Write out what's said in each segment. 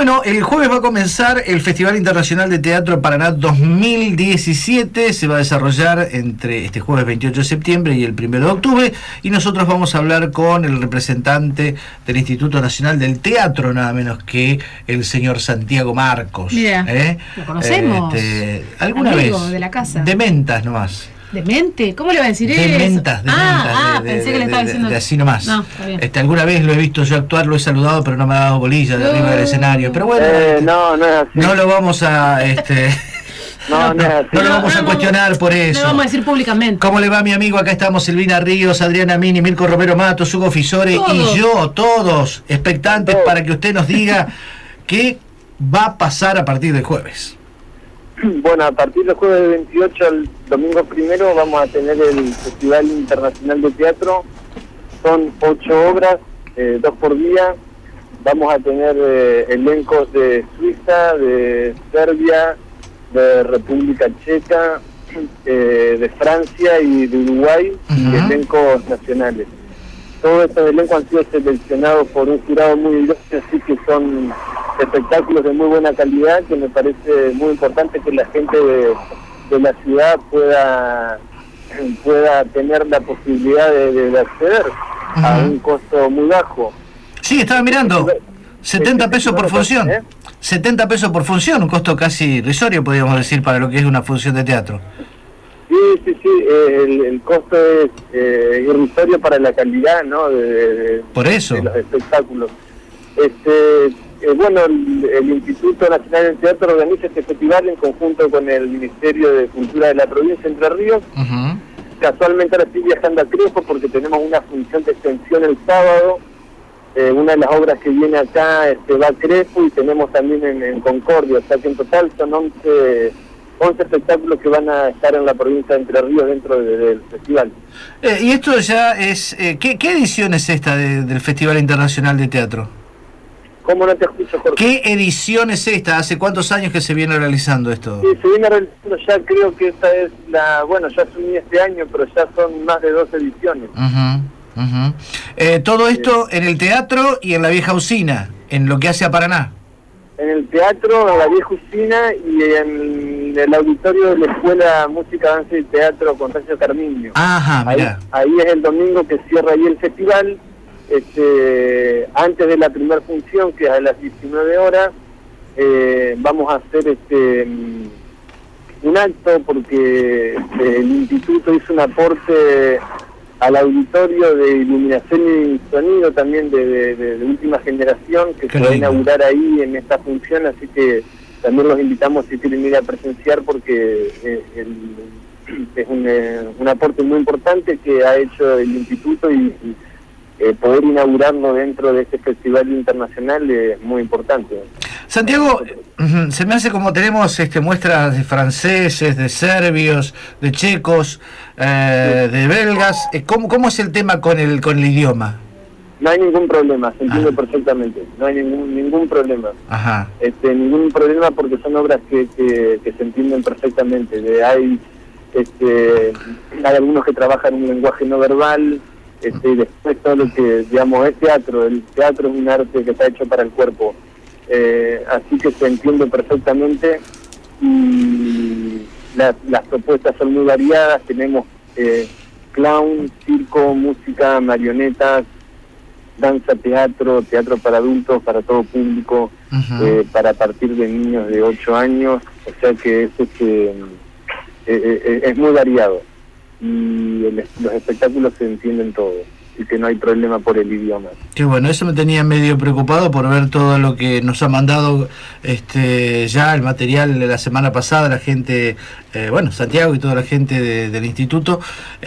Bueno, el jueves va a comenzar el Festival Internacional de Teatro Paraná 2017. Se va a desarrollar entre este jueves 28 de septiembre y el 1 de octubre. Y nosotros vamos a hablar con el representante del Instituto Nacional del Teatro, nada menos que el señor Santiago Marcos. Mira, lo conocemos. ¿Alguna amigo vez? De la casa. De mentas nomás. ¿Demente? ¿Cómo le va a decir eso? Mentas, pensé que le estaba diciendo de así nomás. No, está bien. Alguna vez lo he visto yo actuar, lo he saludado, pero no me ha dado bolilla de arriba del escenario. Pero bueno, no es así. No lo vamos a no es así. No lo vamos a cuestionar por eso. No lo vamos a decir públicamente. ¿Cómo le va, mi amigo? Acá estamos Silvina Ríos, Adriana Mini, Mirko Romero Matos, Hugo Fisore y yo, todos expectantes para que usted nos diga qué va a pasar a partir del jueves. Bueno, a partir del jueves 28 al domingo 1 vamos a tener el Festival Internacional de Teatro. Son 8 obras, 2 por día. Vamos a tener elencos de Suiza, de Serbia, de República Checa, de Francia y de Uruguay, y elencos nacionales. Todos estos elencos han sido seleccionados por un jurado muy diverso, así que son espectáculos de muy buena calidad, que me parece muy importante que la gente de la ciudad pueda tener la posibilidad de acceder a un costo muy bajo. Sí, estaba mirando, 70 pesos por función. 70 pesos por función, un costo casi irrisorio, podríamos decir, para lo que es una función de teatro. Sí, el costo es irrisorio para la calidad, ¿no? Por eso. De los espectáculos. Bueno, el Instituto Nacional del Teatro organiza este festival en conjunto con el Ministerio de Cultura de la provincia de Entre Ríos. Casualmente ahora estoy viajando a Crespo porque tenemos una función de extensión el sábado. Una de las obras que viene acá va a Crespo y tenemos también en Concordia, o sea que en total son 11 espectáculos que van a estar en la provincia de Entre Ríos dentro del festival. Y esto ya es... ¿qué edición es esta del Festival Internacional de Teatro? ¿Cómo no te escucho, Jorge? ¿Qué edición es esta? ¿Hace cuántos años que se viene realizando esto? Sí, se viene realizando ya, creo que esta es bueno, ya asumí este año, pero ya son más de 2 ediciones. Todo esto en el teatro y en la vieja usina, en lo que hace a Paraná. En el teatro, en la vieja usina y en el auditorio de la Escuela Música, Danza y Teatro Constancio Carminio. Ajá, mirá. Ahí es el domingo que cierra ahí el festival. Antes de la primera función, que es a las 19 horas, vamos a hacer un acto porque el instituto hizo un aporte al auditorio de iluminación y sonido también de última generación, que se va a inaugurar ahí en esta función, así que también los invitamos si quieren ir a presenciar porque es un aporte muy importante que ha hecho el instituto y poder inaugurarlo dentro de este festival internacional es muy importante. Santiago, se me hace como tenemos muestras de franceses, de serbios, de checos, de belgas. ¿Cómo es el tema con el idioma? No hay ningún problema, se entiende perfectamente. No hay ningún problema. Ajá. Ningún problema porque son obras que se entienden perfectamente. Hay algunos que trabajan un lenguaje no verbal. Y después todo lo que, digamos, es teatro. El teatro es un arte que está hecho para el cuerpo. Así que se entiende perfectamente. Y las propuestas son muy variadas. Tenemos clown, circo, música, marionetas, danza, teatro para adultos, para todo público, para partir de niños de 8 años. O sea que es muy variado. Y los espectáculos se entienden todos y que no hay problema por el idioma. Qué bueno, eso me tenía medio preocupado por ver todo lo que nos ha mandado ya el material de la semana pasada, la gente, Santiago y toda la gente del instituto,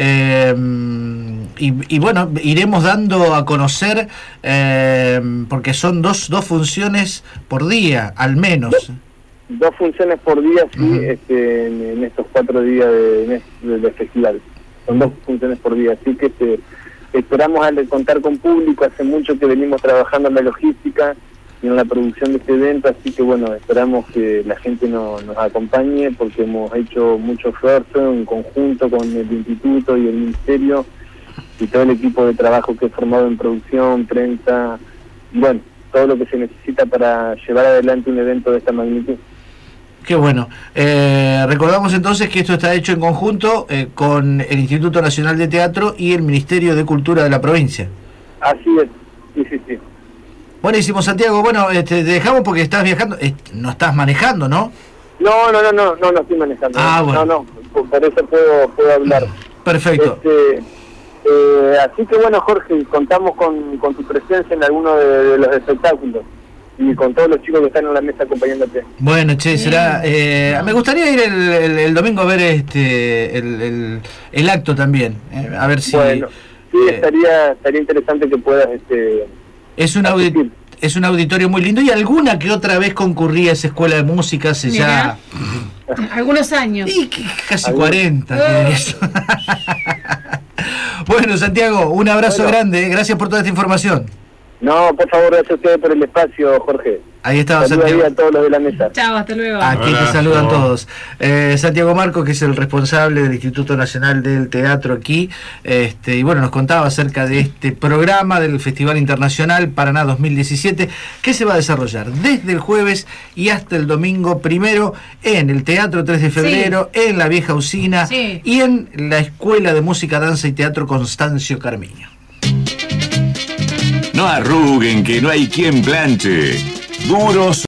y bueno, iremos dando a conocer, porque son dos funciones por día, al menos. 2 funciones por día, sí, en estos 4 días de festival. Son 2 funciones por día, así que esperamos contar con público. Hace mucho que venimos trabajando en la logística y en la producción de este evento, así que bueno, esperamos que la gente nos acompañe porque hemos hecho mucho esfuerzo en conjunto con el instituto y el ministerio y todo el equipo de trabajo que he formado en producción, prensa, bueno, todo lo que se necesita para llevar adelante un evento de esta magnitud. Qué bueno. Recordamos entonces que esto está hecho en conjunto con el Instituto Nacional de Teatro y el Ministerio de Cultura de la provincia. Así es, sí. Buenísimo, Santiago. Bueno, te dejamos porque estás viajando, no estás manejando, ¿no? No estoy manejando. Bueno. No, por eso puedo hablar. Perfecto. Así que bueno, Jorge, contamos con tu presencia en alguno de los espectáculos y con todos los chicos que están en la mesa acompañándote. Bueno, che, será... me gustaría ir el domingo a ver el acto también, a ver si... Bueno, sí, estaría interesante que puedas... Es un auditorio muy lindo y alguna que otra vez concurría a esa escuela de música hace ya... Algunos años. Y casi 40. Bueno, Santiago, un abrazo grande, gracias por toda esta información. No, por favor, gracias a ustedes por el espacio, Jorge. Ahí estaba Saludos Santiago. a todos los de la mesa. Chao, hasta luego. Aquí te saludan todos. Santiago Marco, que es el responsable del Instituto Nacional del Teatro aquí, y bueno, nos contaba acerca de este programa del Festival Internacional Paraná 2017, que se va a desarrollar desde el jueves y hasta el domingo 1 en el Teatro 3 de Febrero, en la Vieja Usina y en la Escuela de Música, Danza y Teatro Constancio Carmiño. No arruguen, que no hay quien planche. Duros